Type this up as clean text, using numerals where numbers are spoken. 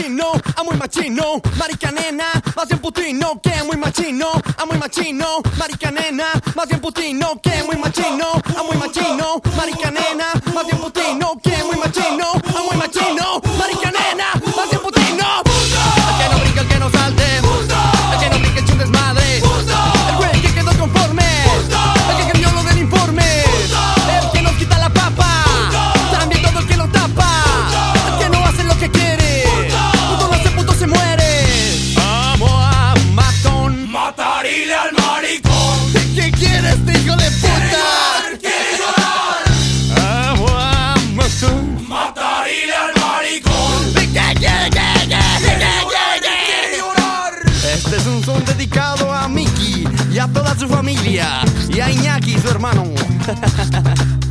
machino, muy machino, marica nena, más bien putino, que muy machino, muy machino, marica nena, más bien putino, que muy machino, muy machino, marica nena, más bien putino, que muy machino, muy machino, marica nena, más bien putino. El que no brinca, el que no salte, el que no brinca, echa un desmadre, el güey que quedó conforme, el que creyó lo del informe, el que nos quita la papa, también todo el que lo tapa, el que no hace lo que quiere, puto no hace, puto se muere. Vamos a matón, Matarile al maricón. ¿qué quieres, hijo de puta? Quiere llorar. Vamos a matón, Matarile al maricón. quiere llorar. Este es un son dedicado a Miki y a toda su familia y a Iñaki, su hermano.